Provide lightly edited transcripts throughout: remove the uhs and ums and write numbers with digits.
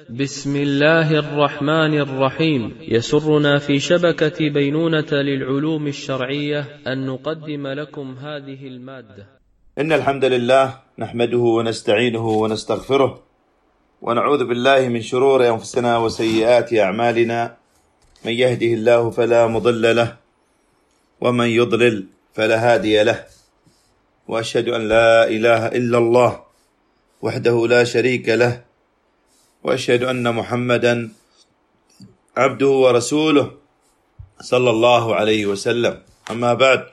بسم الله الرحمن الرحيم. يسرنا في شبكة بينونة للعلوم الشرعية أن نقدم لكم هذه المادة. إن الحمد لله نحمده ونستعينه ونستغفره ونعوذ بالله من شرور أنفسنا وسيئات أعمالنا. من يهده الله فلا مضل له ومن يضلل فلا هادي له، وأشهد أن لا إله إلا الله وحده لا شريك له، وأشهد أن محمدا عبده ورسوله صلى الله عليه وسلم. أما بعد،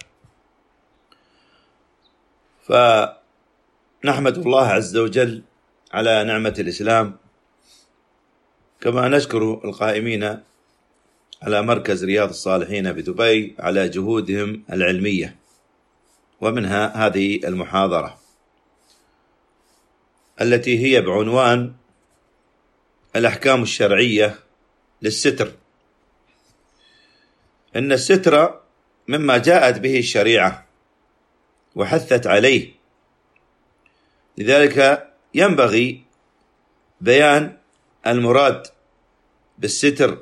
فنحمد الله عز وجل على نعمة الإسلام، كما نشكر القائمين على مركز رياض الصالحين بدبي على جهودهم العلمية، ومنها هذه المحاضرة التي هي بعنوان الأحكام الشرعية للستر. إن الستر مما جاءت به الشريعة وحثت عليه، لذلك ينبغي بيان المراد بالستر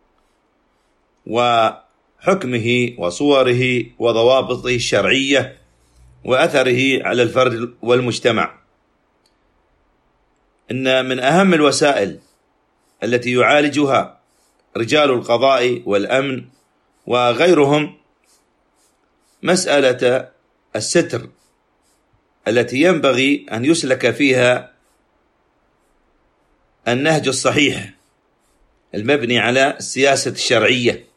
وحكمه وصوره وضوابطه الشرعية وأثره على الفرد والمجتمع. إن من أهم الوسائل التي يعالجها رجال القضاء والأمن وغيرهم مسألة الستر، التي ينبغي أن يسلك فيها النهج الصحيح المبني على السياسة الشرعية.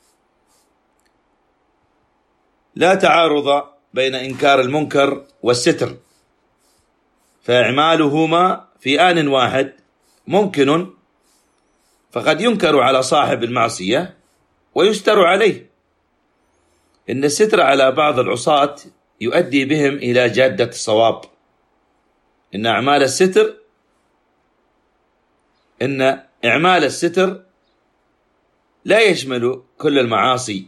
لا تعارض بين إنكار المنكر والستر، فإعمالهما في آن واحد ممكن، فقد ينكر على صاحب المعصية ويستر عليه. إن الستر على بعض العصاة يؤدي بهم إلى جادة الصواب. إن إعمال الستر لا يشمل كل المعاصي،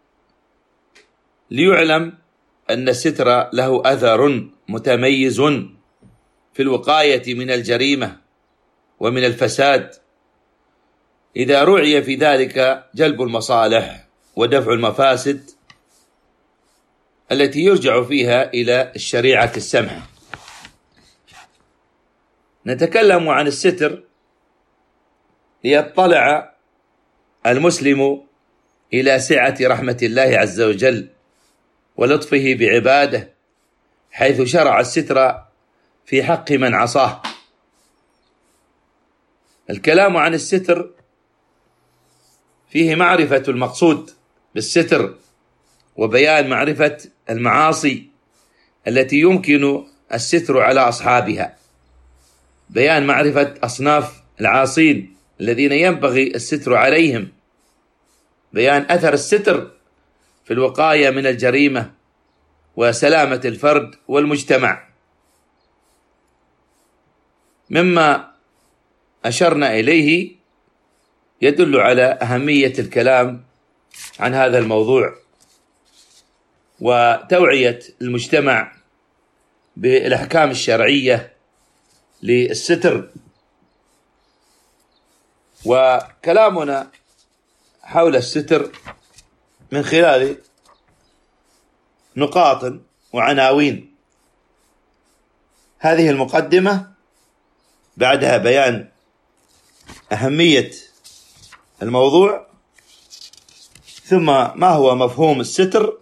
ليعلم أن الستر له أثر متميز في الوقاية من الجريمة ومن الفساد، إذا رعي في ذلك جلب المصالح ودفع المفاسد التي يرجع فيها إلى الشريعة السمحة. نتكلم عن الستر ليطلع المسلم إلى سعة رحمة الله عز وجل ولطفه بعباده، حيث شرع الستر في حق من عصاه. الكلام عن الستر فيه معرفة المقصود بالستر، وبيان معرفة المعاصي التي يمكن الستر على أصحابها، بيان معرفة أصناف العاصين الذين ينبغي الستر عليهم، بيان أثر الستر في الوقاية من الجريمة وسلامة الفرد والمجتمع. مما أشرنا إليه يدل على أهمية الكلام عن هذا الموضوع وتوعية المجتمع بالأحكام الشرعية للستر. وكلامنا حول الستر من خلال نقاط وعناوين. هذه المقدمة بعدها بيان أهمية الموضوع، ثم ما هو مفهوم الستر،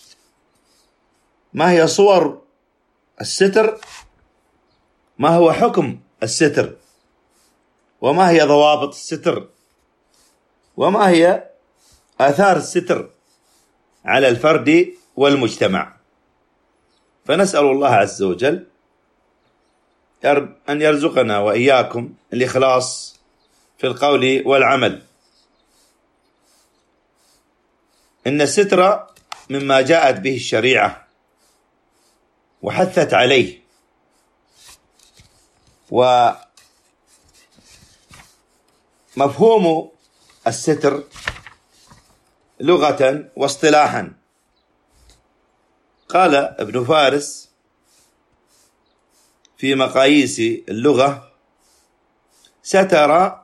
ما هي صور الستر، ما هو حكم الستر، وما هي ضوابط الستر، وما هي آثار الستر على الفرد والمجتمع. فنسأل الله عز وجل أن يرزقنا وإياكم الإخلاص في القول والعمل. إن الستر مما جاءت به الشريعة وحثت عليه، ومفهوم الستر لغة واصطلاحا. قال ابن فارس في مقاييس اللغة: ستر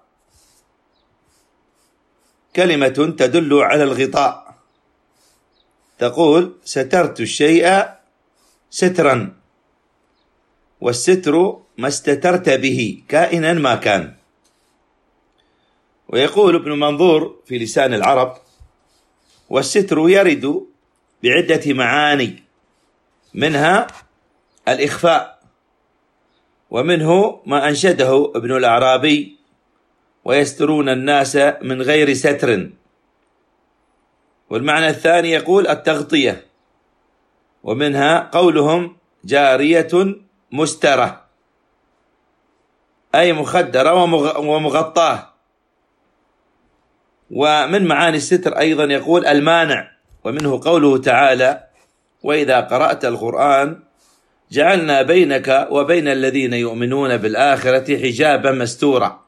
كلمة تدل على الغطاء، تقول سترت الشيء سترا، والستر ما استترت به كائنا ما كان. ويقول ابن منظور في لسان العرب: والستر يرد بعدة معاني، منها الإخفاء، ومنه ما أنشده ابن الأعرابي: ويسترون الناس من غير ستر. والمعنى الثاني يقول التغطية، ومنها قولهم جارية مسترة، أي مخدرة ومغطاة. ومن معاني الستر أيضا يقول المانع، ومنه قوله تعالى: وإذا قرأت القرآن جعلنا بينك وبين الذين يؤمنون بالآخرة حجابا مستورا.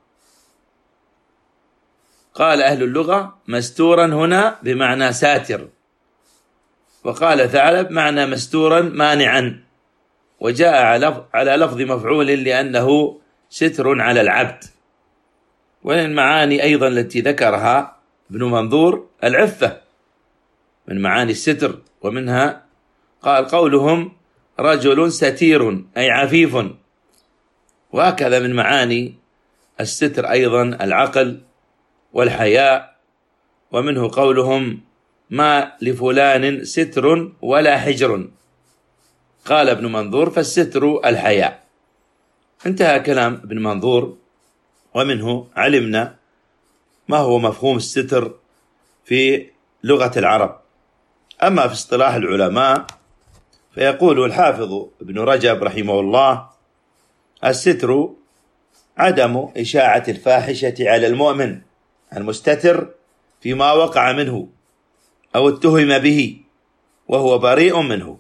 قال أهل اللغة: مستورا هنا بمعنى ساتر، وقال ثعلب معنى مستورا مانعا، وجاء على لفظ مفعول لأنه ستر على العبد. ومن المعاني أيضا التي ذكرها ابن منظور العفة من معاني الستر، ومنها قال قولهم رجل ستير أي عفيف. وهكذا من معاني الستر أيضا العقل والحياء، ومنه قولهم ما لفلان ستر ولا حجر. قال ابن منظور: فالستر الحياء. انتهى كلام ابن منظور، ومنه علمنا ما هو مفهوم الستر في لغة العرب. أما في اصطلاح العلماء فيقول الحافظ ابن رجب رحمه الله: الستر عدم إشاعة الفاحشة على المؤمن المستتر فيما وقع منه أو اتهم به وهو بريء منه.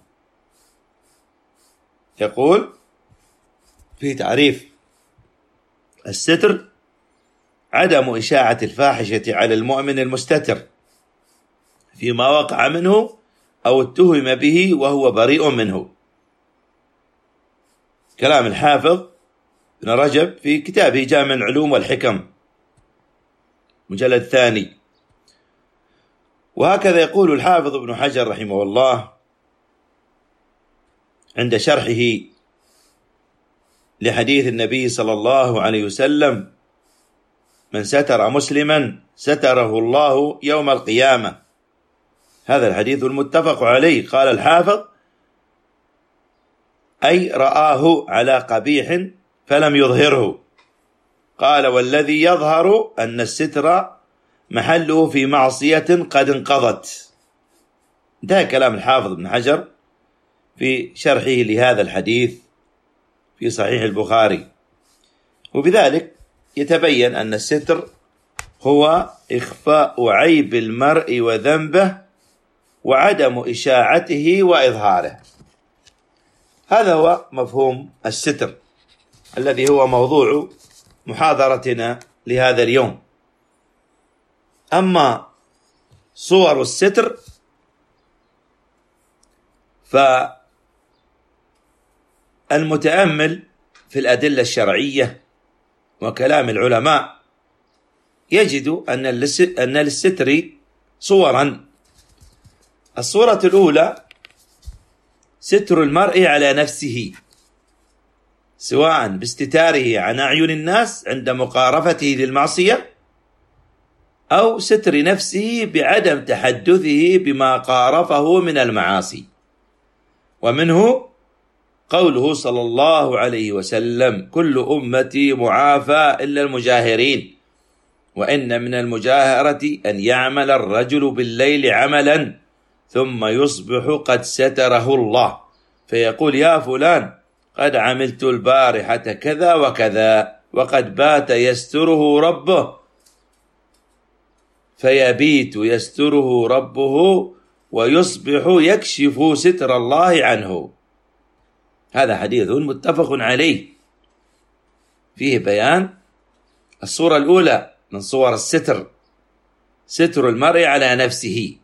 يقول في تعريف الستر: عدم إشاعة الفاحشة على المؤمن المستتر فيما وقع منه أو اتهم به وهو بريء منه. كلام الحافظ ابن رجب في كتابه جامع العلوم والحكم مجلد 2. وهكذا يقول الحافظ ابن حجر رحمه الله عند شرحه لحديث النبي صلى الله عليه وسلم: من ستر مسلما ستره الله يوم القيامة. هذا الحديث المتفق عليه. قال الحافظ: أي رآه على قبيح فلم يظهره. قال: والذي يظهر أن الستر محله في معصية قد انقضت. ده كلام الحافظ ابن حجر في شرحه لهذا الحديث في صحيح البخاري. وبذلك يتبين أن الستر هو إخفاء عيب المرء وذنبه وعدم إشاعته وإظهاره. هذا هو مفهوم الستر الذي هو موضوع محاضرتنا لهذا اليوم. أما صور الستر فالمتأمل في الأدلة الشرعية وكلام العلماء يجد أن للستر صورا. الصورة الأولى ستر المرء على نفسه، سواء باستتاره عن أعين الناس عند مقارفته للمعصية، أو ستر نفسه بعدم تحدثه بما قارفه من المعاصي. ومنه قوله صلى الله عليه وسلم: كل أمتي معافى إلا المجاهرين، وإن من المجاهرة أن يعمل الرجل بالليل عملا ثم يصبح قد ستره الله فيقول: يا فلان قد عملت البارحة كذا وكذا، وقد بات يستره ربه، فيبيت يستره ربه ويصبح يكشف ستر الله عنه. هذا حديث متفق عليه فيه بيان الصورة الأولى من صور الستر، ستر المرء على نفسه.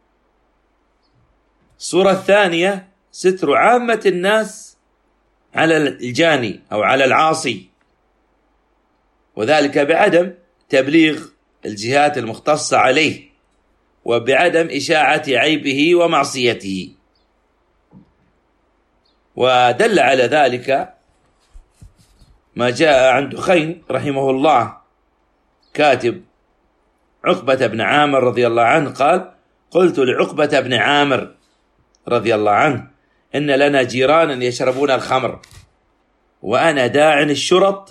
الصورة الثانية ستر عامة الناس على الجاني أو على العاصي. وذلك بعدم تبليغ الجهات المختصة عليه، وبعدم إشاعة عيبه ومعصيته. ودل على ذلك ما جاء عن دخين رحمه الله كاتب عقبة بن عامر رضي الله عنه قال: قلت لعقبة بن عامر رضي الله عنه: إن لنا جيرانا يشربون الخمر، وأنا داع الشرط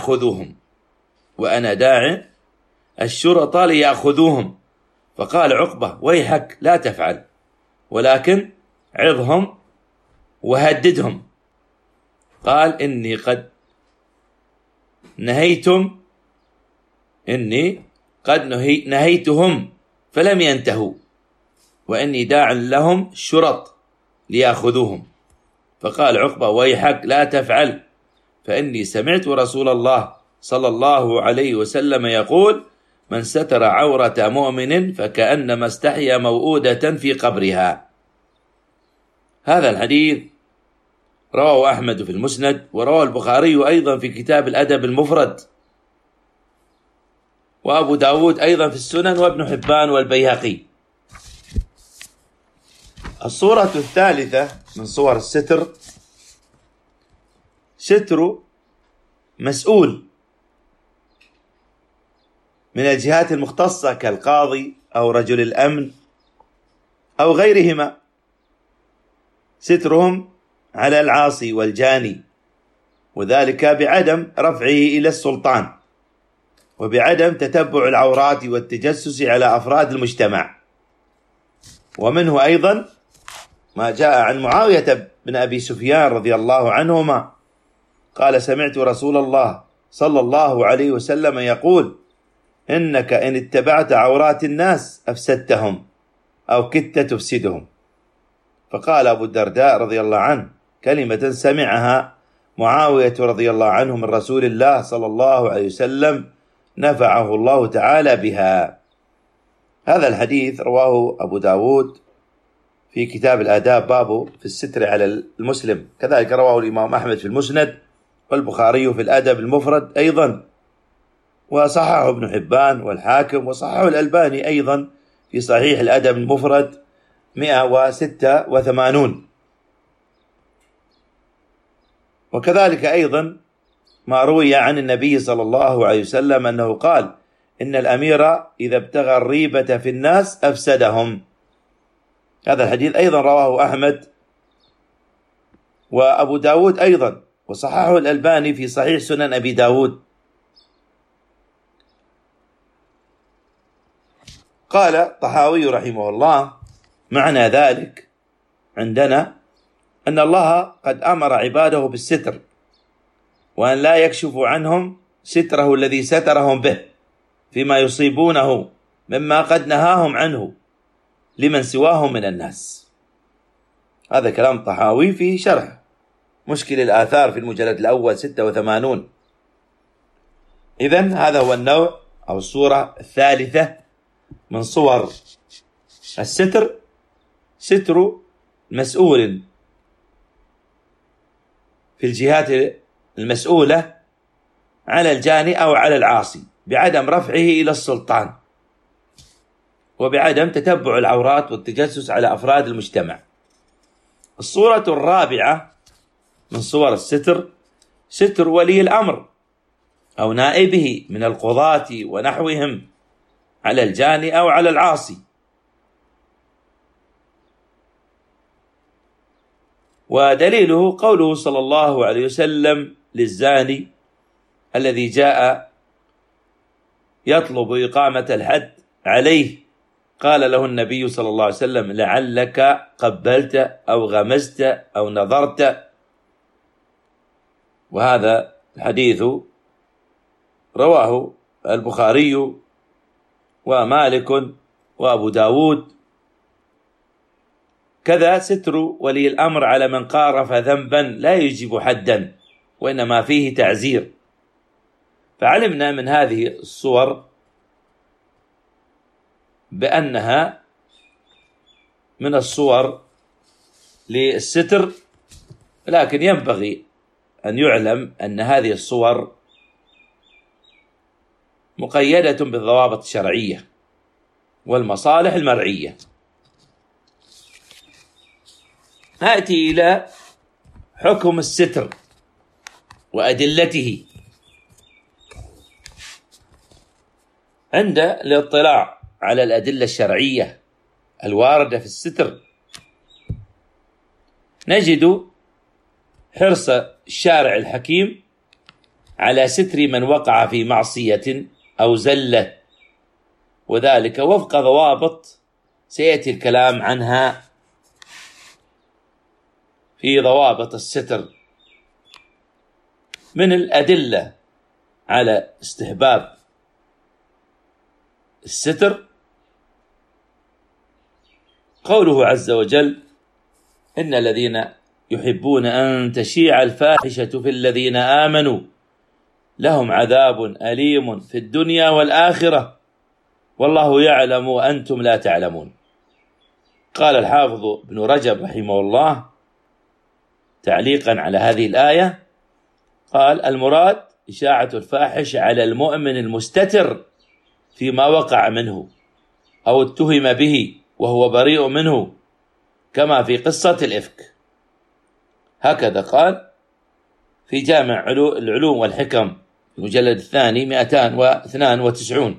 ليأخذوهم. فقال عقبة: ويحك لا تفعل، ولكن عظهم وهددهم. قال: إني قد نهيتهم فلم ينتهوا، وإني داع لهم شرط ليأخذوهم. فقال عقبة: ويحك لا تفعل، فإني سمعت رسول الله صلى الله عليه وسلم يقول: من ستر عورة مؤمن فكأنما استحيا موؤودة في قبرها. هذا الحديث رواه أحمد في المسند، ورواه البخاري أيضا في كتاب الأدب المفرد، وأبو داود أيضا في السنن، وابن حبان والبيهقي. الصورة الثالثة من صور الستر: ستر مسؤول من الجهات المختصة كالقاضي أو رجل الأمن أو غيرهما، سترهم على العاصي والجاني، وذلك بعدم رفعه إلى السلطان، وبعدم تتبع العورات والتجسس على أفراد المجتمع. ومنه أيضا ما جاء عن معاوية بن أبي سفيان رضي الله عنهما قال: سمعت رسول الله صلى الله عليه وسلم يقول: إنك إن اتبعت عورات الناس أفسدتهم أو كدت تفسدهم. فقال أبو الدرداء رضي الله عنه كلمة سمعها معاوية رضي الله عنه من رسول الله صلى الله عليه وسلم نفعه الله تعالى بها. هذا الحديث رواه أبو داود في كتاب الآداب بابه في الستر على المسلم، كذلك رواه الإمام أحمد في المسند، والبخاري في الأدب المفرد أيضا، وصححه ابن حبان والحاكم، وصححه الألباني أيضا في صحيح الأدب المفرد 186. وكذلك أيضا ما روي عن النبي صلى الله عليه وسلم أنه قال: إن الأمير إذا ابتغى الريبة في الناس أفسدهم. هذا الحديث أيضا رواه أحمد وأبو داود أيضا، وصححه الألباني في صحيح سنن أبي داود. قال الطحاوي رحمه الله: معنى ذلك عندنا أن الله قد أمر عباده بالستر، وأن لا يكشف عنهم ستره الذي سترهم به فيما يصيبونه مما قد نهاهم عنه لمن سواهم من الناس. هذا كلام طحاوي في شرح مشكل الآثار في المجلد الأول 86. إذن هذا هو النوع أو الصورة الثالثة من صور الستر: ستر مسؤول في الجهات المسؤولة على الجاني أو على العاصي بعدم رفعه إلى السلطان، وبعدم تتبع العورات والتجسس على أفراد المجتمع. الصورة الرابعة من صور الستر: ستر ولي الأمر أو نائبه من القضاة ونحوهم على الجاني أو على العاصي. ودليله قوله صلى الله عليه وسلم للزاني الذي جاء يطلب إقامة الحد عليه، قال له النبي صلى الله عليه وسلم: لعلك قبلت أو غمزت أو نظرت. وهذا الحديث رواه البخاري ومالك وأبو داود. كذا ستر ولي الأمر على من قارف ذنبا لا يجب حدا وإنما فيه تعزير. فعلمنا من هذه الصور بأنها من الصور للستر، لكن ينبغي أن يعلم أن هذه الصور مقيدة بالضوابط الشرعية والمصالح المرعية. نأتي إلى حكم الستر وأدلته. عند الاطلاع على الأدلة الشرعية الواردة في الستر نجد حرص الشارع الحكيم على ستر من وقع في معصية أو زلة، وذلك وفق ضوابط سيأتي الكلام عنها في ضوابط الستر. من الأدلة على استحباب الستر قوله عز وجل: إن الذين يحبون أن تشيع الفاحشة في الذين آمنوا لهم عذاب أليم في الدنيا والآخرة والله يعلم وأنتم لا تعلمون. قال الحافظ ابن رجب رحمه الله تعليقا على هذه الآية، قال: المراد إشاعة الفاحش على المؤمن المستتر فيما وقع منه أو اتهم به وهو بريء منه، كما في قصة الإفك. هكذا قال في جامع العلوم والحكم المجلد الثاني 292.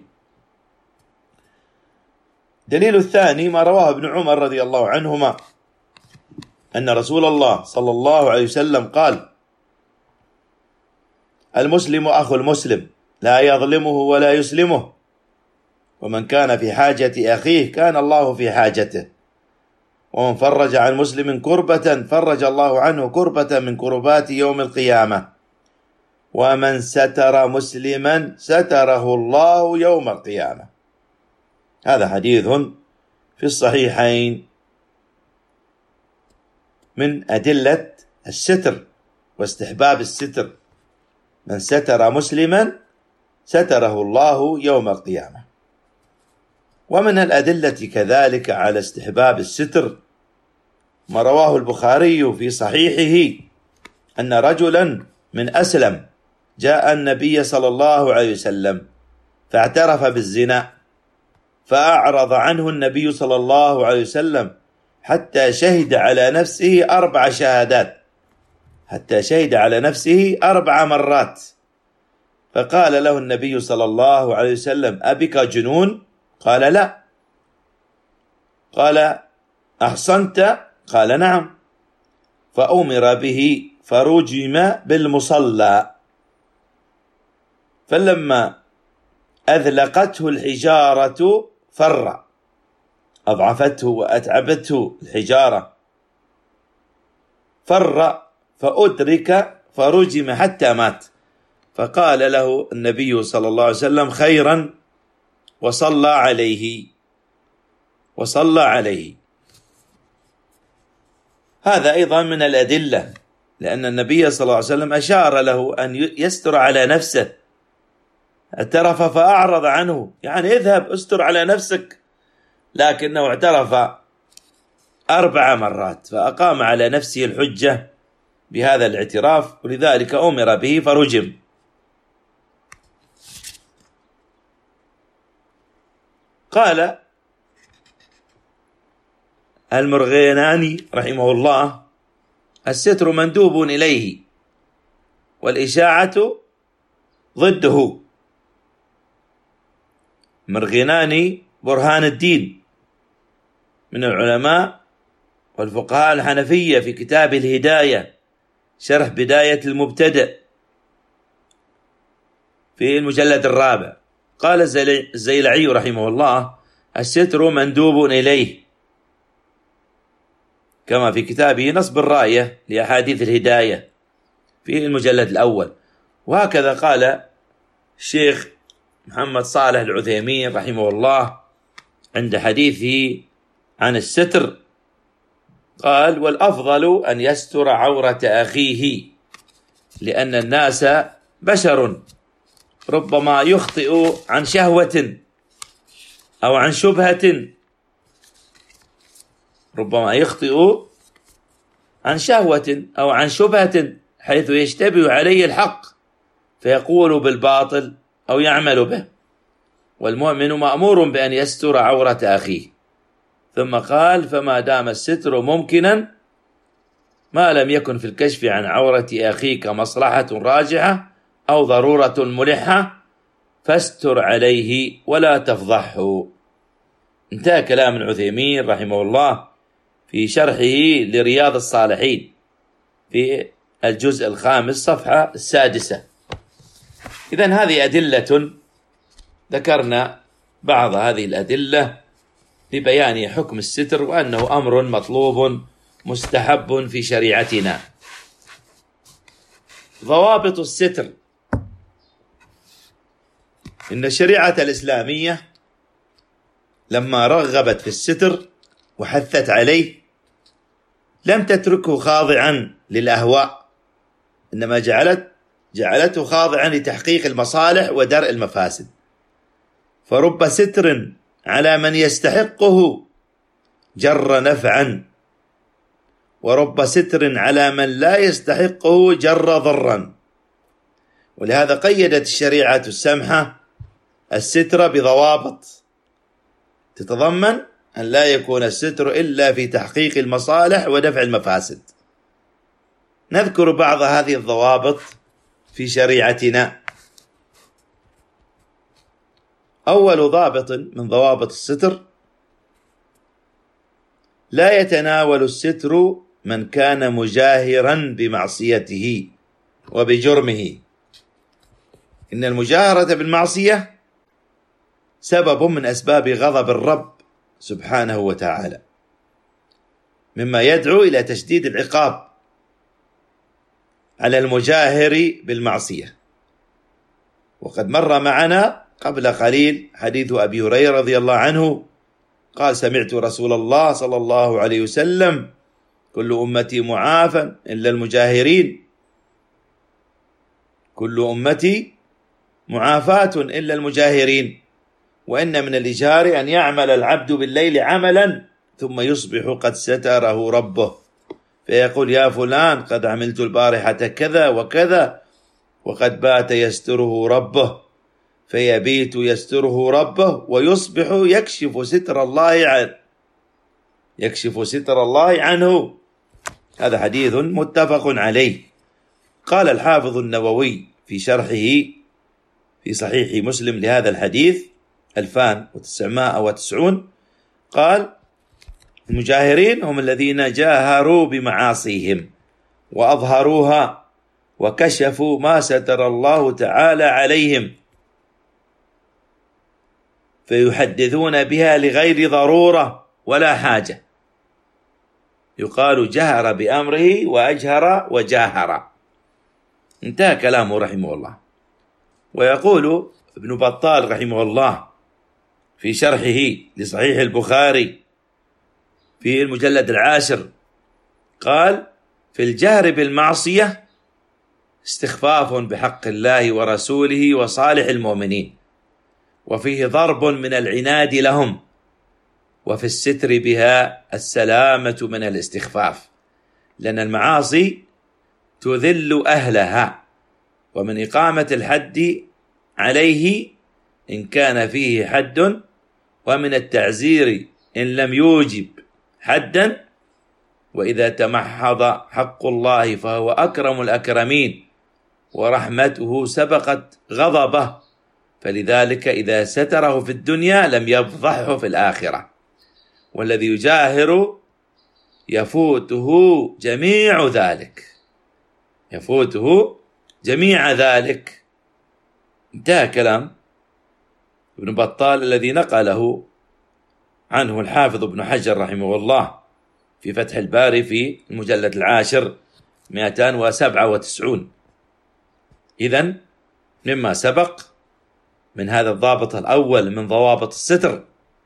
دليل الثاني ما رواه ابن عمر رضي الله عنهما أن رسول الله صلى الله عليه وسلم قال: المسلم أخو المسلم لا يظلمه ولا يسلمه، ومن كان في حاجة أخيه كان الله في حاجته، ومن فرج عن مسلم كربة فرج الله عنه كربة من كربات يوم القيامة، ومن ستر مسلما ستره الله يوم القيامة. هذا حديث في الصحيحين من أدلة الستر واستحباب الستر: من ستر مسلما ستره الله يوم القيامة. ومن الأدلة كذلك على استحباب الستر ما رواه البخاري في صحيحه أن رجلا من أسلم جاء النبي صلى الله عليه وسلم فاعترف بالزنا، فأعرض عنه النبي صلى الله عليه وسلم حتى شهد على نفسه 4 شهادات، حتى شهد على نفسه 4 مرات. فقال له النبي صلى الله عليه وسلم: أبك جنون؟ قال: لا. قال: أحصنت؟ قال: نعم. فأمر به فرجم بالمصلى، فلما أذلقته الحجارة فر، أضعفته وأتعبته الحجارة، فر فأدرك فرجم حتى مات. فقال له النبي صلى الله عليه وسلم: خيرا، وصلى عليه. هذا أيضا من الأدلة، لأن النبي صلى الله عليه وسلم أشار له أن يستر على نفسه، اعترف فأعرض عنه، يعني اذهب استر على نفسك، لكنه اعترف 4 مرات فأقام على نفسه الحجة بهذا الاعتراف، ولذلك أمر به فرجم. قال المرغيناني رحمه الله: الستر مندوب إليه والإشاعة ضده. مرغيناني برهان الدين من العلماء والفقهاء الحنفية في كتاب الهداية شرح بداية المبتدئ في المجلد 4 قال الزيلعي رحمه الله: الستر مندوب إليه، كما في كتابه نصب الراية لأحاديث الهداية في المجلد 1. وهكذا قال الشيخ محمد صالح العثيمين رحمه الله عند حديثه عن الستر، قال: والأفضل أن يستر عورة أخيه، لأن الناس بشر، ربما يخطئ عن شهوة أو عن شبهة، ربما يخطئ عن شهوة أو عن شبهة حيث يشتبه عليه الحق فيقول بالباطل أو يعمل به. والمؤمن مأمور بأن يستر عورة أخيه. ثم قال: فما دام الستر ممكنا ما لم يكن في الكشف عن عورة أخيك مصلحة راجحة أو ضرورة ملحة فاستر عليه ولا تفضحه. انتهى كلام ابن عثيمين رحمه الله في شرحه لرياض الصالحين في الجزء 5 صفحة 6. إذن هذه أدلة، ذكرنا بعض هذه الأدلة لبيان حكم الستر وأنه أمر مطلوب مستحب في شريعتنا. ضوابط الستر. إن الشريعة الإسلامية لما رغبت في الستر وحثت عليه لم تتركه خاضعا للأهواء، إنما جعلته خاضعا لتحقيق المصالح ودرء المفاسد. فرب ستر على من يستحقه جر نفعا، ورب ستر على من لا يستحقه جر ضرا. ولهذا قيدت الشريعة السمحة الستر بضوابط تتضمن أن لا يكون الستر إلا في تحقيق المصالح ودفع المفاسد. نذكر بعض هذه الضوابط في شريعتنا. أول ضابط من ضوابط الستر: لا يتناول الستر من كان مجاهرا بمعصيته وبجرمه. إن المجاهرة بالمعصية سبب من أسباب غضب الرب سبحانه وتعالى، مما يدعو إلى تشديد العقاب على المجاهر بالمعصية. وقد مر معنا قبل قليل حديث أبي هريرة رضي الله عنه قال: سمعت رسول الله صلى الله عليه وسلم: كل أمتي معافى إلا المجاهرين، كل أمتي معافاة إلا المجاهرين، وإن من الإجهار أن يعمل العبد بالليل عملا ثم يصبح قد ستره ربه فيقول: يا فلان قد عملت البارحة كذا وكذا، وقد بات يستره ربه، فيبيت يستره ربه ويصبح يكشف ستر الله عنه. هذا حديث متفق عليه. قال الحافظ النووي في شرحه في صحيح مسلم لهذا الحديث 2990 قال: المجاهرين هم الذين جاهروا بمعاصيهم وأظهروها وكشفوا ما ستر الله تعالى عليهم، فيحدثون بها لغير ضرورة ولا حاجة. يقال جهر بأمره وأجهر وجاهر. انتهى كلامه رحمه الله. ويقول ابن بطال رحمه الله في شرحه لصحيح البخاري في المجلد 10 قال: في الجهر بالمعصية استخفاف بحق الله ورسوله وصالح المؤمنين، وفيه ضرب من العناد لهم، وفي الستر بها السلامة من الاستخفاف، لأن المعاصي تذل أهلها، ومن إقامة الحد عليه إن كان فيه حد، ومن التعزير إن لم يوجب حدا، وإذا تمحض حق الله فهو أكرم الأكرمين، ورحمته سبقت غضبه، فلذلك إذا ستره في الدنيا لم يفضحه في الآخرة. والذي يجاهر يفوته جميع ذلك. انتهى كلام ابن بطال الذي نقله عنه الحافظ ابن حجر رحمه الله في فتح الباري في المجلد 10 297. إذن مما سبق من هذا الضابط الأول من ضوابط الستر: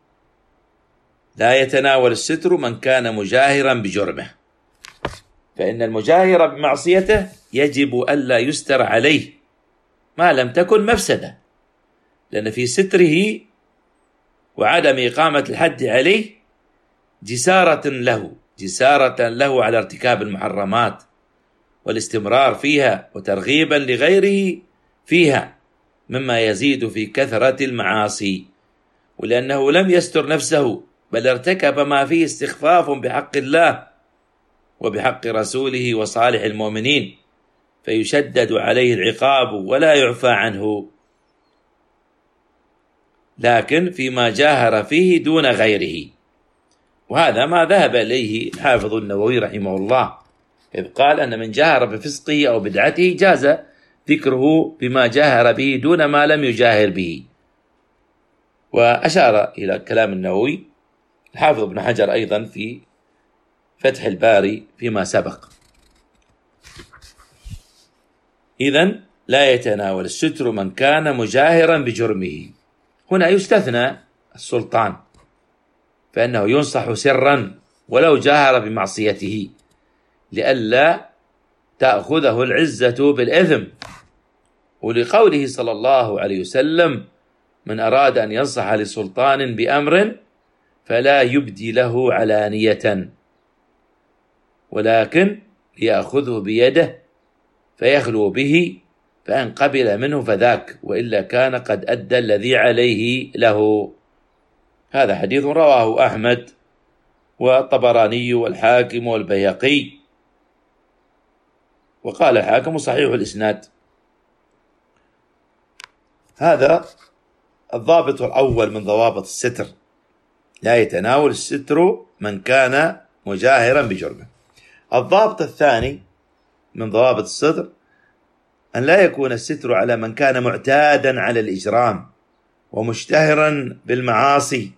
لا يتناول الستر من كان مجاهرا بجرمه، فإن المجاهر بمعصيته يجب ألا يستر عليه ما لم تكن مفسدة، لأن في ستره وعدم إقامة الحد عليه جسارة له على ارتكاب المحرمات والاستمرار فيها، وترغيبا لغيره فيها، مما يزيد في كثرة المعاصي، ولأنه لم يستر نفسه بل ارتكب ما فيه استخفاف بحق الله وبحق رسوله وصالح المؤمنين، فيشدد عليه العقاب ولا يعفى عنه، لكن فيما جاهر فيه دون غيره. وهذا ما ذهب إليه الحافظ النووي رحمه الله، إذ قال أن من جاهر بفسقه أو بدعته جاز ذكره بما جاهر به دون ما لم يجاهر به. وأشار إلى كلام النووي الحافظ ابن حجر أيضا في فتح الباري فيما سبق. إذن لا يتناول الستر من كان مجاهرا بجرمه. هنا يستثنى السلطان، فإنه ينصح سرا ولو جاهر بمعصيته، لئلا تأخذه العزة بالإثم، ولقوله صلى الله عليه وسلم: من أراد أن ينصح لسلطان بأمر فلا يبدي له علانية، ولكن يأخذه بيده فيخلو به، فإن قبل منه فذاك، وإلا كان قد أدى الذي عليه له. هذا حديث رواه أحمد والطبراني والحاكم والبيهقي، وقال الحاكم صحيح الإسناد. هذا الضابط الأول من ضوابط الستر، لا يتناول الستر من كان مجاهرا بجرمه. الضابط الثاني من ضوابط الستر أن لا يكون الستر على من كان معتادا على الإجرام ومشتهرا بالمعاصي،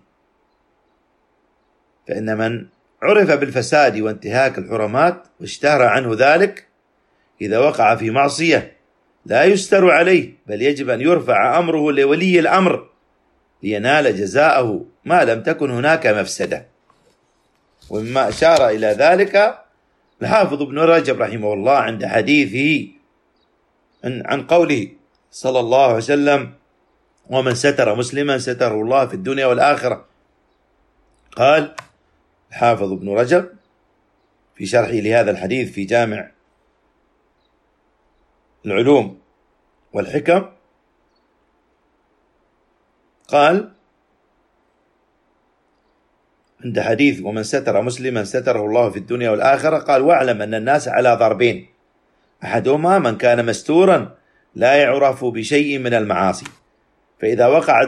فإن من عرف بالفساد وانتهاك الحرمات واشتهر عنه ذلك إذا وقع في معصية لا يستر عليه، بل يجب أن يرفع أمره لولي الأمر لينال جزاءه ما لم تكن هناك مفسدة. ومما أشار إلى ذلك الحافظ ابن رجب رحمه الله عند حديثه عن قوله صلى الله عليه وسلم: ومن ستر مسلما ستره الله في الدنيا والآخرة. قال الحافظ ابن رجب في شرحه لهذا الحديث في جامع العلوم والحكم، قال عند حديث ومن ستر مسلما ستره الله في الدنيا والآخرة، قال: واعلم أن الناس على ضربين، أحدهما من كان مستورا لا يعرف بشيء من المعاصي، فإذا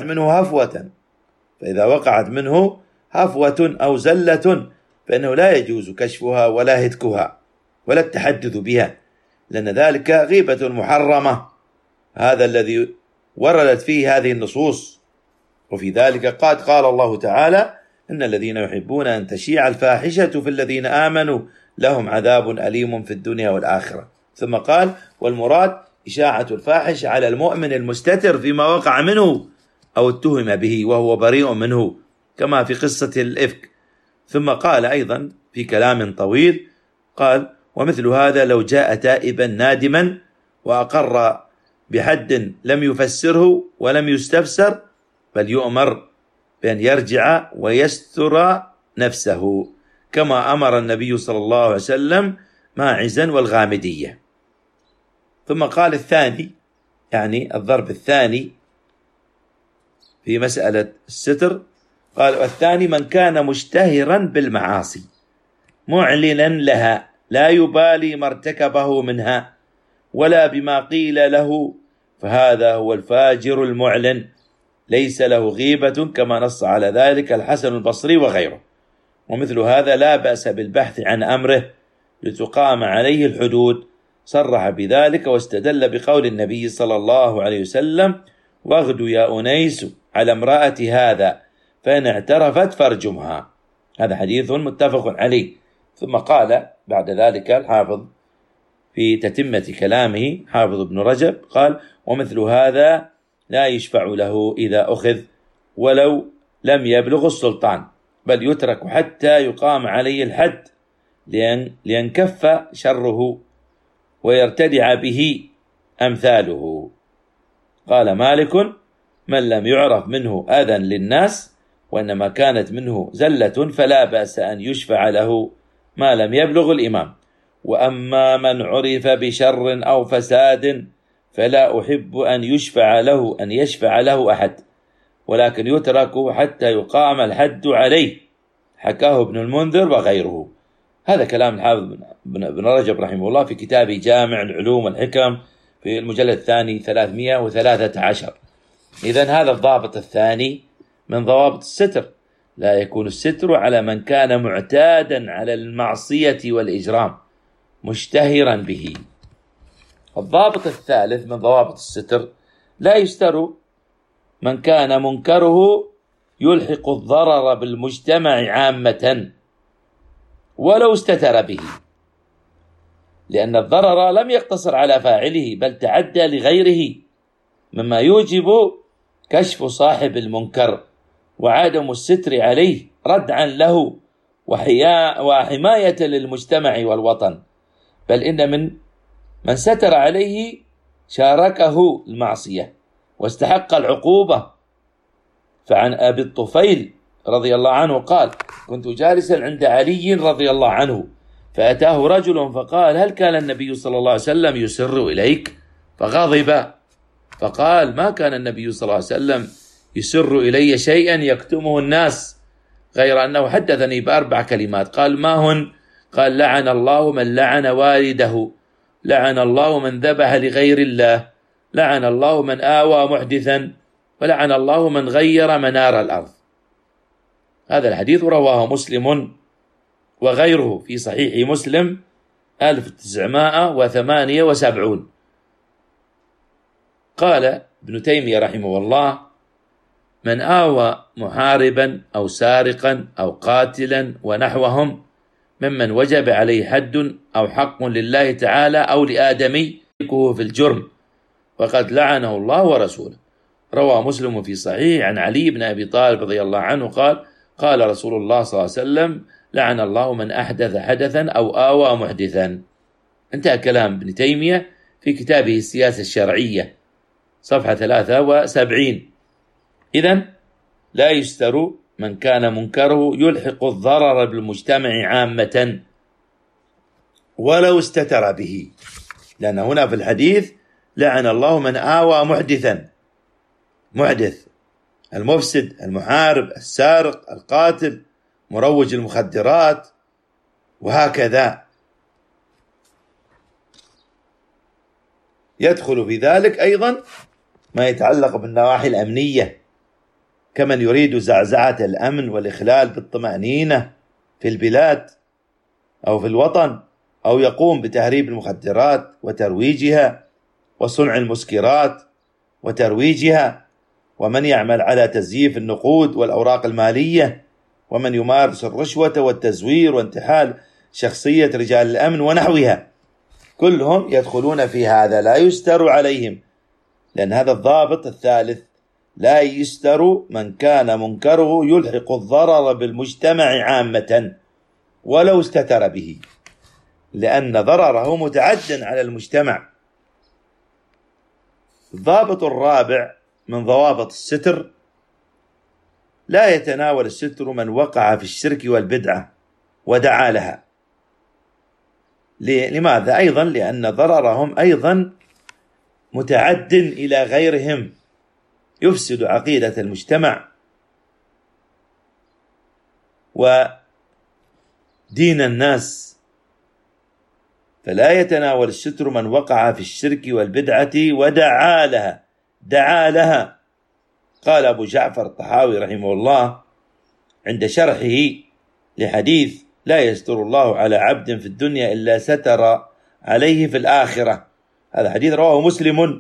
وقعت منه هفوة أو زلة فإنه لا يجوز كشفها ولا هتكها ولا التحدث بها، لأن ذلك غيبة محرمة، هذا الذي وردت فيه هذه النصوص. وفي ذلك قال الله تعالى: إن الذين يحبون أن تشيع الفاحشة في الذين آمنوا لهم عذاب أليم في الدنيا والآخرة. ثم قال: والمراد إشاعة الفاحش على المؤمن المستتر فيما وقع منه أو اتهم به وهو بريء منه، كما في قصة الإفك. ثم قال أيضا في كلام طويل، قال: ومثل هذا لو جاء تائبا نادما وأقر بحد لم يفسره ولم يستفسر، بل يؤمر بأن يرجع ويستر نفسه، كما أمر النبي صلى الله عليه وسلم ماعزا والغامدية. ثم قال الثاني، يعني الضرب الثاني في مسألة الستر، قال: والثاني من كان مشتهرا بالمعاصي معلنا لها لا يبالي ما ارتكبه منها ولا بما قيل له، فهذا هو الفاجر المعلن، ليس له غيبة، كما نص على ذلك الحسن البصري وغيره. ومثل هذا لا بأس بالبحث عن أمره لتقام عليه الحدود، صرح بذلك واستدل بقول النبي صلى الله عليه وسلم: واغدوا يا أنيس على امرأة هذا فإن اعترفت فارجمها. هذا حديث متفق عليه. ثم قال بعد ذلك الحافظ في تتمة كلامه حافظ ابن رجب، قال: ومثل هذا لا يشفع له إذا أخذ ولو لم يبلغ السلطان، بل يترك حتى يقام عليه الحد لينكف شره ويرتدع به أمثاله. قال مالك: من لم يعرف منه أذى للناس وإنما كانت منه زلة فلا بأس أن يشفع له ما لم يبلغ الإمام، وأما من عرف بشر أو فساد فلا أحب أن يشفع له أحد، ولكن يترك حتى يقام الحد عليه، حكاه ابن المنذر وغيره. هذا كلام الحافظ بن رجب رحمه الله في كتابه جامع العلوم والحكم في المجلد الثاني 313. إذن هذا الضابط الثاني من ضوابط الستر، لا يكون الستر على من كان معتادا على المعصية والإجرام مشتهرا به. الضابط الثالث من ضوابط الستر: لا يستر من كان منكره يلحق الضرر بالمجتمع عامة ولو استتر به، لأن الضرر لم يقتصر على فاعله بل تعدى لغيره، مما يوجب كشف صاحب المنكر وعدم الستر عليه ردعا له وحماية للمجتمع والوطن، بل إن من ستر عليه شاركه المعصية واستحق العقوبة. فعن أبي الطفيل رضي الله عنه قال: كنت جالسا عند علي رضي الله عنه فأتاه رجل فقال: هل كان النبي صلى الله عليه وسلم يسر إليك؟ فغضب فقال: ما كان النبي صلى الله عليه وسلم يسر إلي شيئا يكتمه الناس، غير أنه حدثني بأربع كلمات. قال: ما هن؟ قال: لعن الله من لعن والده، لعن الله من ذبح لغير الله، لعن الله من آوى محدثا، ولعن الله من غير منار الأرض. هذا الحديث رواه مسلم وغيره في صحيح مسلم 1978. قال ابن تيمية رحمه الله: من آوى محاربا أو سارقا أو قاتلا ونحوهم ممن وجب عليه حد أو حق لله تعالى أو لآدمي في الجرم وقد لعنه الله ورسوله. روى مسلم في صحيح عن علي بن أبي طالب رضي الله عنه قال: قال رسول الله صلى الله عليه وسلم: لعن الله من أحدث حدثا أو آوى محدثا. انتهى كلام ابن تيمية في كتابه السياسة الشرعية صفحة 73. إذن لا يستر من كان منكره يلحق الضرر بالمجتمع عامة ولو استتر به، لأن هنا في الحديث لعن الله من آوى محدثا، محدث المفسد، المحارب، السارق، القاتل، مروج المخدرات، وهكذا. يدخل في ذلك أيضا ما يتعلق بالنواحي الأمنية، كمن يريد زعزعة الأمن والإخلال بالطمأنينة في البلاد أو في الوطن، أو يقوم بتهريب المخدرات وترويجها وصنع المسكرات وترويجها، ومن يعمل على تزييف النقود والأوراق المالية، ومن يمارس الرشوة والتزوير وانتحال شخصية رجال الأمن ونحوها، كلهم يدخلون في هذا، لا يستر عليهم، لأن هذا الضابط الثالث: لا يستر من كان منكره يلحق الضرر بالمجتمع عامة ولو استتر به، لأن ضرره متعد على المجتمع. الضابط الرابع من ضوابط الستر: لا يتناول الستر من وقع في الشرك والبدعة ودعا لها. لماذا؟ أيضا لأن ضررهم أيضا متعد إلى غيرهم، يفسد عقيدة المجتمع ودين الناس. فلا يتناول الستر من وقع في الشرك والبدعة ودعا لها، دعا لها. قال أبو جعفر الطحاوي رحمه الله عند شرحه لحديث: لا يستر الله على عبد في الدنيا إلا ستر عليه في الآخرة. هذا حديث رواه مسلم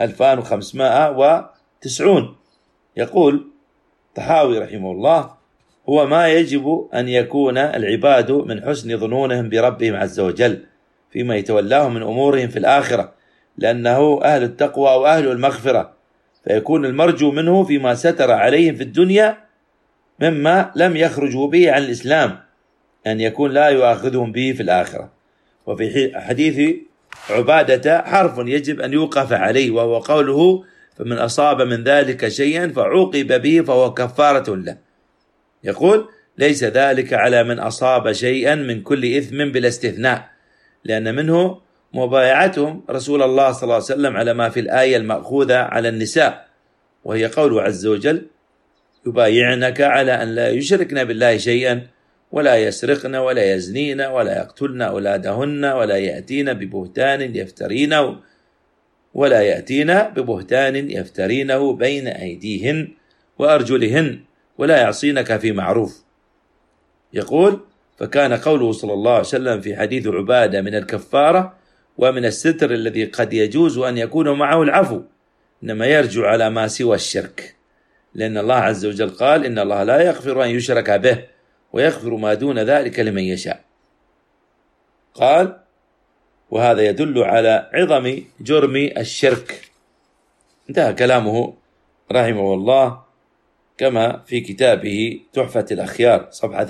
2590. يقول الطحاوي رحمه الله: هو ما يجب أن يكون العباد من حسن ظنونهم بربهم عز وجل فيما يتولاهم من أمورهم في الآخرة، لأنه أهل التقوى وأهل المغفرة، فيكون المرجو منه فيما ستر عليهم في الدنيا مما لم يخرجوا به عن الإسلام أن يكون لا يؤاخذهم به في الآخرة. وفي حديث عبادة حرف يجب أن يوقف عليه، وهو قوله: فمن أصاب من ذلك شيئا فعوقب به فهو كفارة له. يقول: ليس ذلك على من أصاب شيئا من كل إثم بلا استثناء، لأن منه مبايعتهم رسول الله صلى الله عليه وسلم على ما في الآية المأخوذة على النساء، وهي قوله عز وجل: يبايعنك على أن لا يشركن بالله شيئا ولا يسرقن ولا يزنين ولا يقتلن أولادهن ولا يأتين ببهتان يفترينه بين أيديهن وأرجلهن ولا يعصينك في معروف. يقول: فكان قوله صلى الله عليه وسلم في حديث عبادة من الكفارة ومن الستر الذي قد يجوز أن يكون معه العفو، إنما يرجع على ما سوى الشرك، لأن الله عز وجل قال: إن الله لا يغفر أن يشرك به ويغفر ما دون ذلك لمن يشاء. قال: وهذا يدل على عظم جرم الشرك. انتهى كلامه رحمه الله كما في كتابه تحفة الأخيار صفحة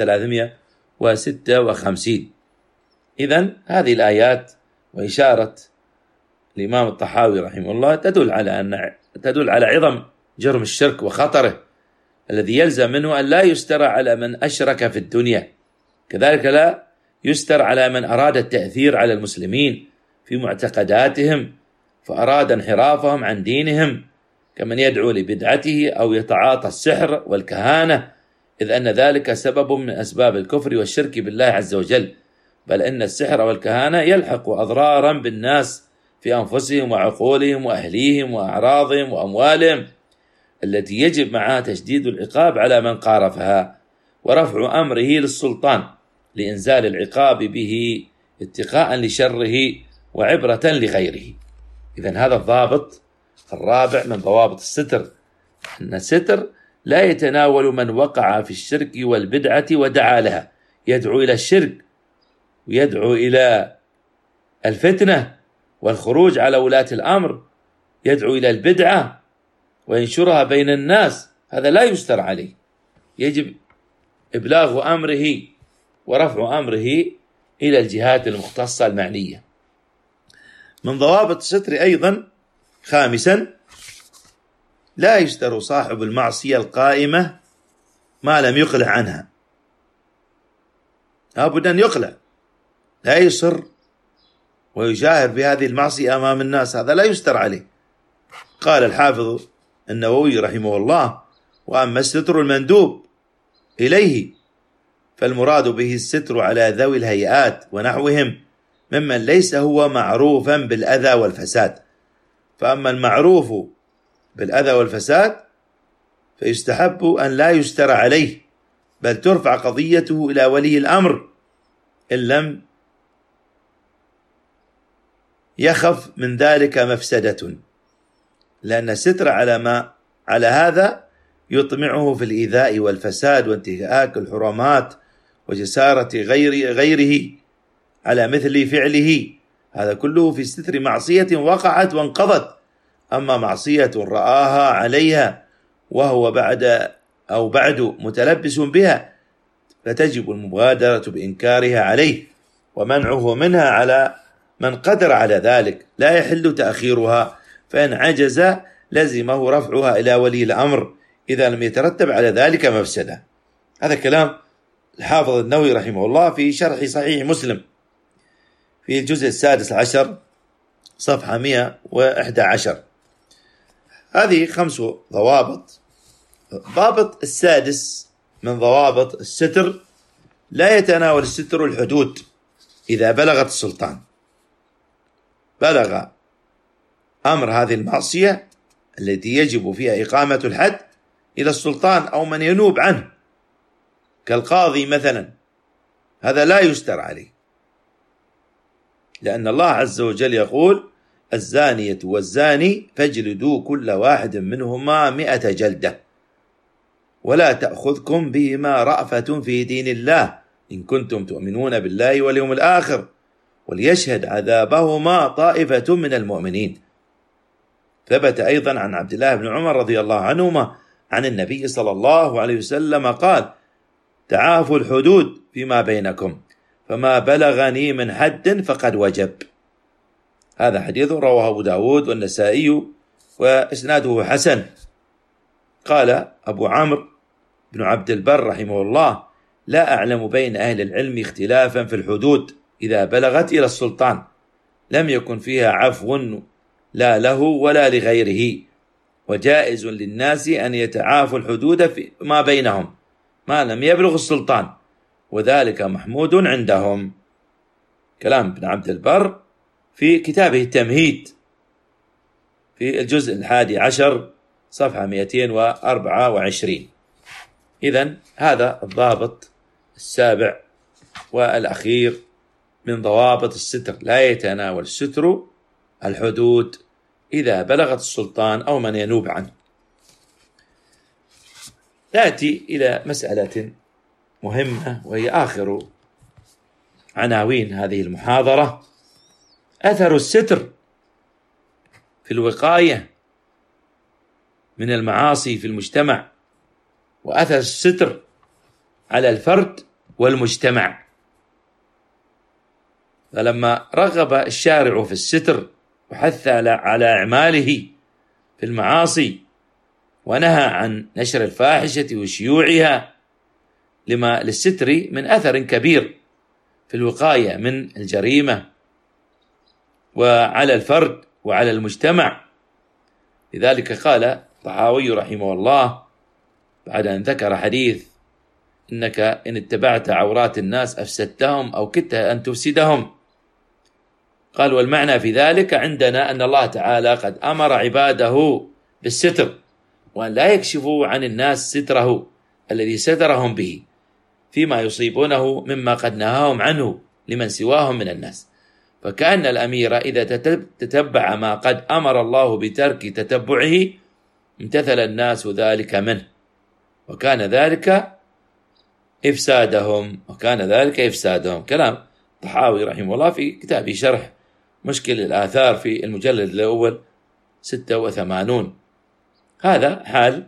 356. إذن هذه الآيات وإشارة الإمام الطحاوي رحمه الله تدل على عظم جرم الشرك وخطره الذي يلزم منه أن لا يستر على من أشرك في الدنيا، كذلك لا يستر على من أراد التأثير على المسلمين في معتقداتهم فأراد انحرافهم عن دينهم، كمن يدعو لبدعته أو يتعاطى السحر والكهانة، إذ أن ذلك سبب من أسباب الكفر والشرك بالله عز وجل، بل إن السحر والكهانة يلحق أضرارا بالناس في أنفسهم وعقولهم وأهليهم وأعراضهم وأموالهم، التي يجب معها تشديد العقاب على من قارفها ورفع أمره للسلطان لإنزال العقاب به اتقاء لشره وعبرة لغيره. إذن هذا الضابط الرابع من ضوابط الستر، أن الستر لا يتناول من وقع في الشرك والبدعة ودعا لها، يدعو إلى الشرك ويدعو إلى الفتنة والخروج على ولاة الأمر، يدعو إلى البدعة وينشرها بين الناس، هذا لا يستر عليه، يجب إبلاغ أمره ورفع أمره إلى الجهات المختصة المعنية. من ضوابط الستر أيضا خامسا: لا يستر صاحب المعصية القائمة ما لم يقلع عنها، لابد أن يقلع، لا يصر ويجاهر بهذه المعصية أمام الناس، هذا لا يستر عليه. قال الحافظ النووي رحمه الله: وأما الستر المندوب إليه فالمراد به الستر على ذوي الهيئات ونحوهم ممن ليس هو معروفا بالأذى والفساد، فأما المعروف بالأذى والفساد فيستحب أن لا يستر عليه، بل ترفع قضيته إلى ولي الأمر إن لم يخف من ذلك مفسدة، لأن الستر على هذا يطمعه في الإيذاء والفساد وانتهاك الحرمات وجسارة غيره على مثل فعله، هذا كله في ستر معصية وقعت وانقضت. أما معصية رآها عليها وهو بعد متلبس بها فتجب المبادرة بإنكارها عليه ومنعه منها على من قدر على ذلك، لا يحل تأخيرها، فإن عجز لزمه رفعها إلى ولي الأمر إذا لم يترتب على ذلك مفسدة. هذا كلام الحافظ النووي رحمه الله في شرح صحيح مسلم في الجزء 16 صفحة 111. هذه 5 ضوابط. الضابط السادس من ضوابط الستر: لا يتناول الستر الحدود إذا بلغت السلطان، بلغ أمر هذه المعصية التي يجب فيها إقامة الحد إلى السلطان أو من ينوب عنه كالقاضي مثلا، هذا لا يستر عليه، لأن الله عز وجل يقول: الزانية والزاني فاجلدوا كل واحد منهما 100 جلدة ولا تأخذكم بهما رأفة في دين الله إن كنتم تؤمنون بالله واليوم الآخر وليشهد عذابهما طائفة من المؤمنين. ثبت أيضا عن عبد الله بن عمر رضي الله عنهما عن النبي صلى الله عليه وسلم قال: تعافوا الحدود فيما بينكم فما بلغني من حد فقد وجب. هذا حديث رواه أبو داود والنسائي وإسناده حسن. قال أبو عمرو بن عبد البر رحمه الله: لا أعلم بين أهل العلم اختلافا في الحدود إذا بلغت إلى السلطان، لم يكن فيها عفو لا له ولا لغيره، وجائز للناس أن يتعافوا الحدود ما بينهم ما لم يبلغ السلطان، وذلك محمود عندهم. كلام ابن عبد البر في كتابه التمهيد في الجزء 11 صفحة 224. إذن هذا الضابط السابع والأخير من ضوابط الستر: لا يتناول الستر الحدود إذا بلغت السلطان أو من ينوب عنه. نأتي إلى مسألة مهمة وهي آخر عناوين هذه المحاضرة: أثر الستر في الوقاية من المعاصي في المجتمع، وأثر الستر على الفرد والمجتمع. فلما رغب الشارع في الستر وحث على إعماله في المعاصي ونهى عن نشر الفاحشة وشيوعها لما للستر من أثر كبير في الوقاية من الجريمة وعلى الفرد وعلى المجتمع. لذلك قال الطحاوي رحمه الله بعد أن ذكر حديث: إنك إن اتبعت عورات الناس أفسدتهم أو كدت أن تفسدهم. قال: والمعنى في ذلك عندنا أن الله تعالى قد أمر عباده بالستر، وأن لا يكشفوا عن الناس ستره الذي سترهم به فيما يصيبونه مما قد نهاهم عنه لمن سواهم من الناس. فكأن الأمير إذا تتبع ما قد أمر الله بترك تتبعه امتثل الناس ذلك منه، وكان ذلك إفسادهم. كلام الطحاوي رحمه الله في كتابه شرح مشكل الآثار في المجلد الأول 86. هذا حال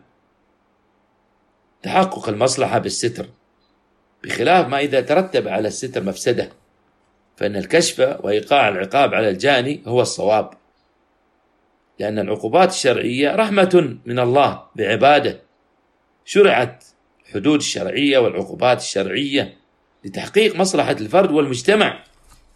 تحقق المصلحة بالستر، بخلاف ما إذا ترتب على الستر مفسدة، فإن الكشف وإيقاع العقاب على الجاني هو الصواب، لأن العقوبات الشرعية رحمة من الله بعباده. شرعت الحدود الشرعية والعقوبات الشرعية لتحقيق مصلحة الفرد والمجتمع.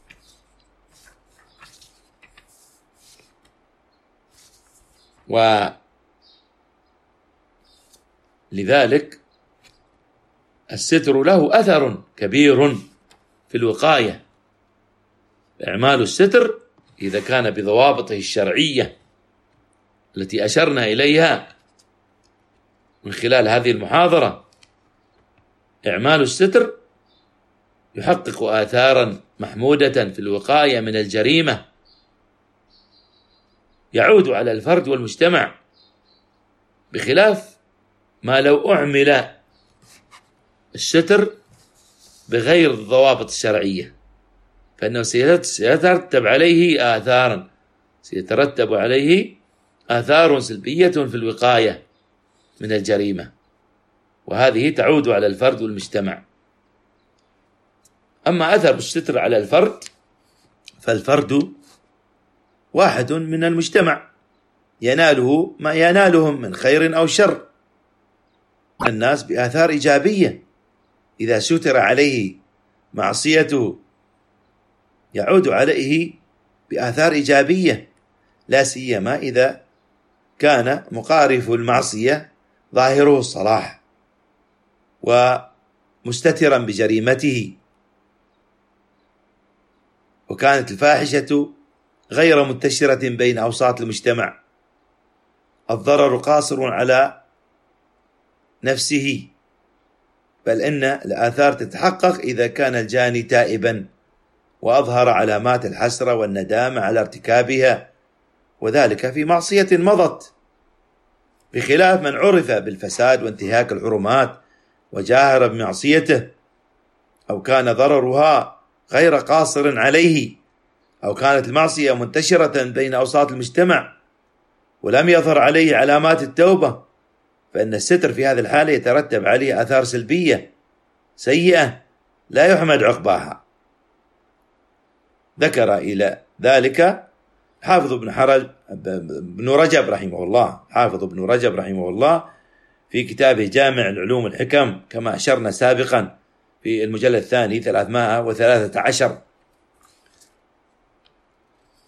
ولذلك الستر له أثر كبير في الوقاية. إعمال الستر إذا كان بضوابطه الشرعية التي أشرنا إليها من خلال هذه المحاضرة، إعمال الستر يحقق آثارا محمودة في الوقاية من الجريمة، يعود على الفرد والمجتمع، بخلاف ما لو أعمل الستر بغير الضوابط الشرعية، فإنه سيترتب عليه آثار سلبية في الوقاية من الجريمة، وهذه تعود على الفرد والمجتمع. أما أثر الستر على الفرد، فالفرد واحد من المجتمع يناله ما ينالهم من خير أو شر الناس بآثار إيجابية. إذا ستر عليه معصيته يعود عليه بآثار إيجابية، لا سيما إذا كان مقارف المعصية ظاهره الصلاح ومستترا بجريمته، وكانت الفاحشة غير منتشرة بين أوساط المجتمع. الضرر قاصر على نفسه، بل إن الآثار تتحقق إذا كان الجاني تائبا وأظهر علامات الحسرة والندامة على ارتكابها، وذلك في معصية مضت، بخلاف من عرف بالفساد وانتهاك الحرمات وجاهر بمعصيته، أو كان ضررها غير قاصر عليه، أو كانت المعصية منتشرة بين أوساط المجتمع ولم يظهر عليه علامات التوبة، فإن الستر في هذه الحالة يترتب عليه آثار سلبية سيئة لا يحمد عقباها. ذكر إلى ذلك حافظ ابن رجب رحمه الله في كتابه جامع العلوم الحكم، كما أشرنا سابقا في المجلد الثاني 313.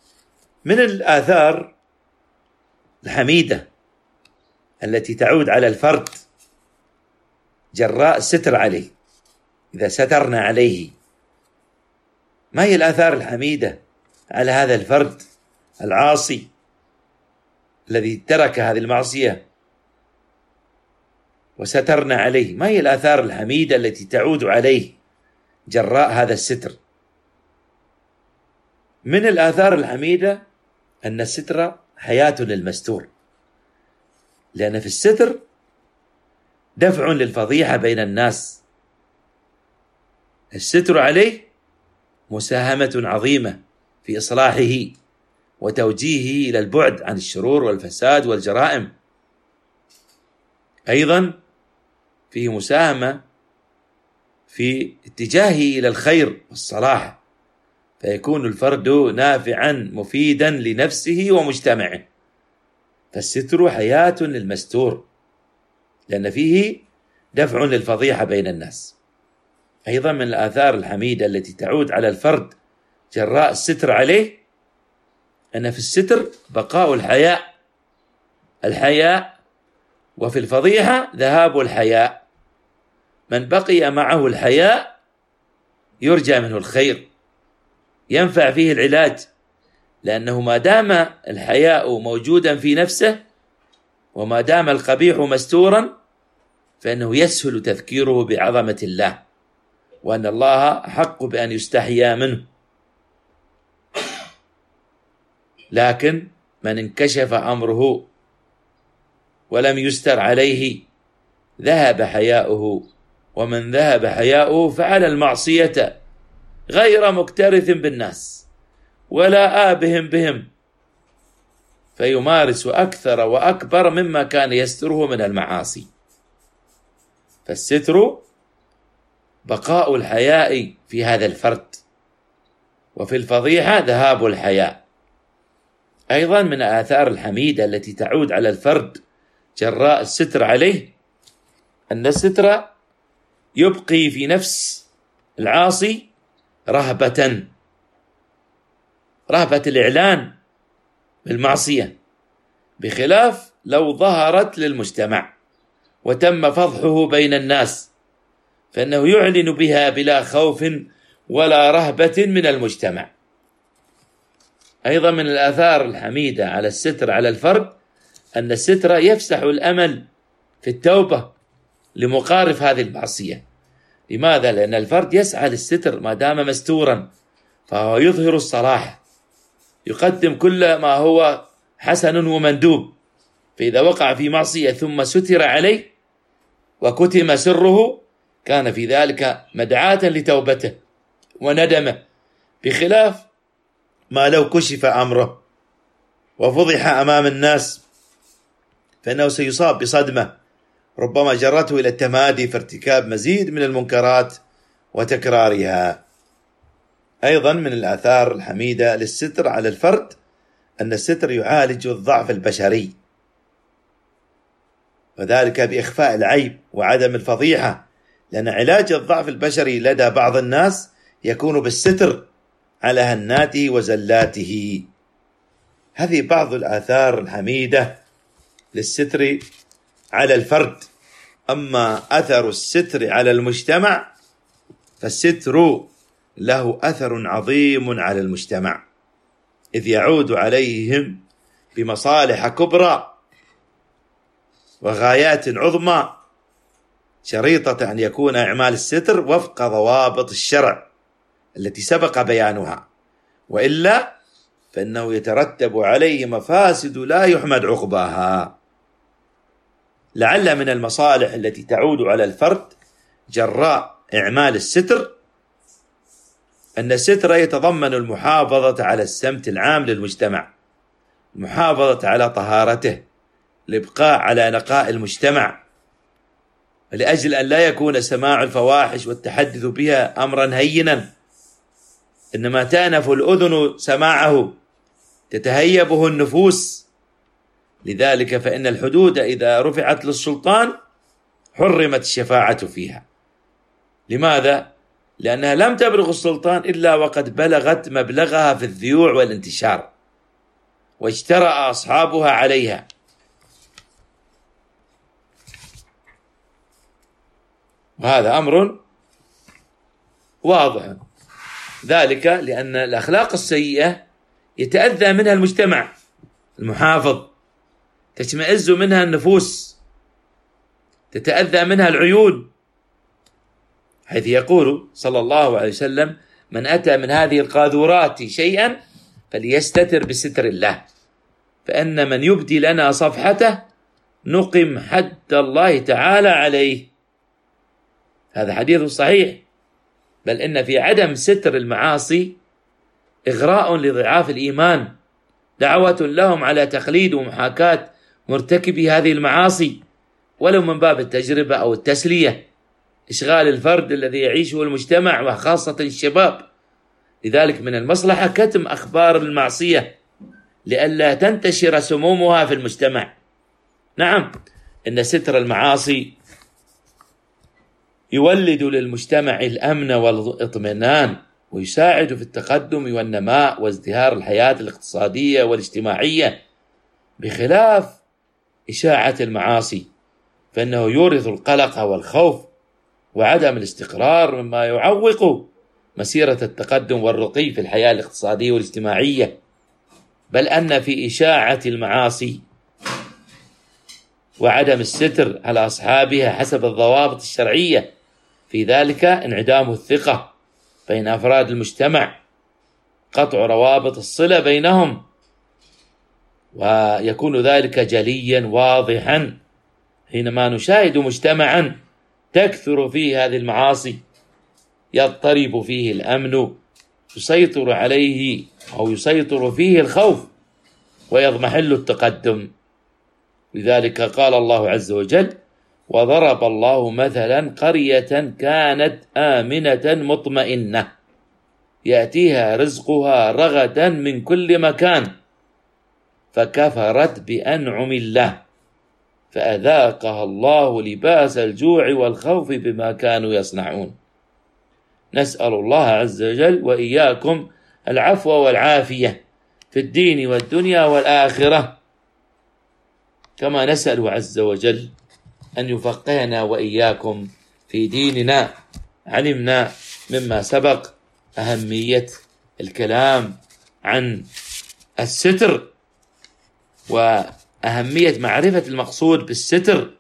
من الآثار الحميدة التي تعود على الفرد جراء الستر عليه، إذا سترنا عليه، ما هي الآثار الحميدة على هذا الفرد العاصي الذي ترك هذه المعصية وسترنا عليه؟ ما هي الآثار الحميدة التي تعود عليه جراء هذا الستر؟ من الآثار الحميدة أن الستر حياة للمستور، لأن في الستر دفع للفضيحة بين الناس. الستر عليه مساهمة عظيمة في إصلاحه وتوجيهه إلى البعد عن الشرور والفساد والجرائم. أيضا فيه مساهمة في اتجاهه إلى الخير والصلاح، فيكون الفرد نافعا مفيدا لنفسه ومجتمعه. فالستر حياة للمستور، لأن فيه دفع للفضيحة بين الناس. أيضا من الآثار الحميدة التي تعود على الفرد جراء الستر عليه أن في الستر بقاء الحياء، وفي الفضيحة ذهاب الحياء. من بقي معه الحياء يرجى منه الخير، ينفع فيه العلاج، لأنه ما دام الحياء موجودا في نفسه وما دام القبيح مستورا فإنه يسهل تذكيره بعظمة الله وأن الله أحق بأن يستحيا منه. لكن من انكشف أمره ولم يستر عليه ذهب حياؤه، ومن ذهب حياؤه فعل المعصية غير مكترث بالناس ولا بهم، فيمارس أكثر وأكبر مما كان يستره من المعاصي. فالستر بقاء الحياء في هذا الفرد، وفي الفضيحة ذهاب الحياء. أيضا من الآثار الحميدة التي تعود على الفرد جراء الستر عليه أن الستر يبقي في نفس العاصي رهبة الإعلان بالمعصية، بخلاف لو ظهرت للمجتمع وتم فضحه بين الناس، فإنه يعلن بها بلا خوف ولا رهبة من المجتمع. أيضا من الآثار الحميدة على الستر على الفرد أن الستر يفسح الأمل في التوبة لمقارف هذه المعصية. لماذا؟ لأن الفرد يسعى للستر ما دام مستورا، فهو يظهر الصلاح، يقدم كل ما هو حسن ومندوب. فإذا وقع في معصية ثم ستر عليه وكتم سره كان في ذلك مدعاة لتوبته وندمه، بخلاف ما لو كشف أمره وفضح أمام الناس فإنه سيصاب بصدمة ربما جرته إلى التمادي في ارتكاب مزيد من المنكرات وتكرارها. أيضا من الآثار الحميدة للستر على الفرد أن الستر يعالج الضعف البشري، وذلك بإخفاء العيب وعدم الفضيحة، لأن علاج الضعف البشري لدى بعض الناس يكون بالستر على هناته وزلاته. هذه بعض الآثار الحميدة للستر على الفرد. أما أثر الستر على المجتمع فالستر له أثر عظيم على المجتمع، إذ يعود عليهم بمصالح كبرى وغايات عظمى، شريطة أن يكون إعمال الستر وفق ضوابط الشرع التي سبق بيانها، وإلا فإنه يترتب عليه مفاسد لا يحمد عقباها. لعل من المصالح التي تعود على الفرد جراء إعمال الستر أن الستر يتضمن المحافظة على السمت العام للمجتمع، المحافظة على طهارته، الإبقاء على نقاء المجتمع، لأجل أن لا يكون سماع الفواحش والتحدث بها أمرا هينا، إنما تأنف الأذن سماعه، تتهيبه النفوس. لذلك فإن الحدود إذا رفعت للسلطان حرمت الشفاعة فيها. لماذا؟ لأنها لم تبلغ السلطان إلا وقد بلغت مبلغها في الذيوع والانتشار، واجترأ أصحابها عليها. وهذا أمر واضح، ذلك لأن الأخلاق السيئة يتأذى منها المجتمع المحافظ، تشمئز منها النفوس، تتأذى منها العيون، حيث يقول صلى الله عليه وسلم: من أتى من هذه القاذورات شيئا فليستتر بستر الله، فإن من يبدي لنا صفحته نقم حد الله تعالى عليه. هذا حديث صحيح. بل إن في عدم ستر المعاصي إغراء لضعاف الإيمان، دعوة لهم على تقليد ومحاكاة مرتكبي هذه المعاصي، ولو من باب التجربة أو التسلية، إشغال الفرد الذي يعيشه المجتمع وخاصة الشباب. لذلك من المصلحة كتم أخبار المعصية لئلا تنتشر سمومها في المجتمع. نعم، إن ستر المعاصي يولد للمجتمع الأمن والاطمئنان، ويساعد في التقدم والنماء وازدهار الحياة الاقتصادية والاجتماعية، بخلاف إشاعة المعاصي فإنه يورث القلق والخوف وعدم الاستقرار، مما يعوق مسيرة التقدم والرقي في الحياة الاقتصادية والاجتماعية. بل أن في إشاعة المعاصي وعدم الستر على أصحابها حسب الضوابط الشرعية في ذلك انعدام الثقة بين أفراد المجتمع، قطع روابط الصلة بينهم، ويكون ذلك جليا واضحا حينما نشاهد مجتمعا تكثر فيه هذه المعاصي، يضطرب فيه الأمن، يسيطر عليه أو يسيطر فيه الخوف، ويضمحل التقدم. لذلك قال الله عز وجل: وضرب الله مثلا قرية كانت آمنة مطمئنة يأتيها رزقها رغدا من كل مكان فكفرت بأنعم الله فأذاقها الله لباس الجوع والخوف بما كانوا يصنعون. نسأل الله عز وجل وإياكم العفو والعافية في الدين والدنيا والآخرة، كما نسأل عز وجل أن يفقهنا وإياكم في ديننا. علمنا مما سبق أهمية الكلام عن الستر وأهمية معرفة المقصود بالستر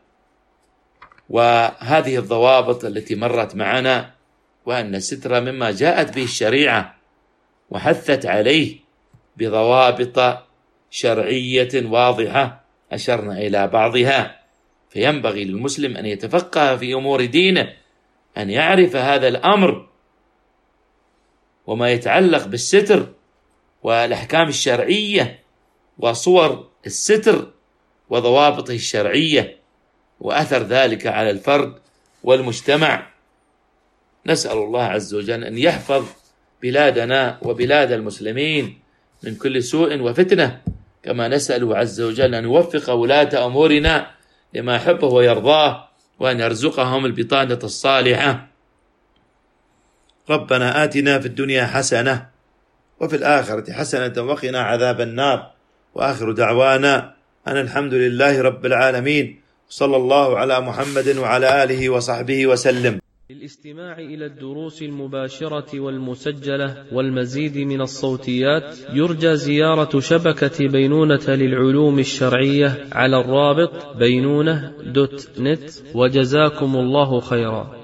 وهذه الضوابط التي مرت معنا، وأن الستر مما جاءت به الشريعة وحثت عليه بضوابط شرعية واضحة أشرنا إلى بعضها. فينبغي للمسلم أن يتفقه في أمور دينه، أن يعرف هذا الأمر وما يتعلق بالستر والأحكام الشرعية وصور الستر وضوابطه الشرعية وأثر ذلك على الفرد والمجتمع. نسأل الله عز وجل أن يحفظ بلادنا وبلاد المسلمين من كل سوء وفتنة، كما نسأل عز وجل أن يوفق ولاة أمورنا لما يحبه ويرضاه، وأن يرزقهم البطانة الصالحة. ربنا آتنا في الدنيا حسنة وفي الآخرة حسنة وقنا عذاب النار، وآخر دعوانا أن الحمد لله رب العالمين، صلى الله على محمد وعلى آله وصحبه وسلم. للاستماع إلى الدروس المباشرة والمسجلة والمزيد من الصوتيات يرجى زيارة شبكة بينونة للعلوم الشرعية على الرابط بينونة.net، وجزاكم الله خيرا.